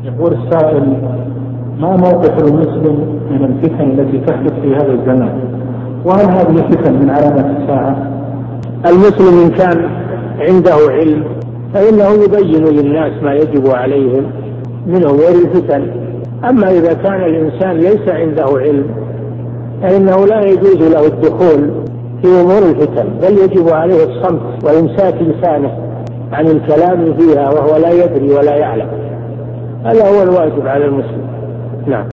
يقول السائل: ما موقف المسلم من الفتن التي تحدث في هذا الزمان؟ وهل هذه الفتن من علامات الساعة؟ المسلم إن كان عنده علم فإنه يبين للناس ما يجب عليهم من أمور الفتن. أما إذا كان الإنسان ليس عنده علم فإنه لا يجوز له الدخول في أمور الفتن، بل يجب عليه الصمت وإمساك لسانه عن الكلام فيها وهو لا يدري ولا يعلم. هذا هو الواجب على المسلم. نعم.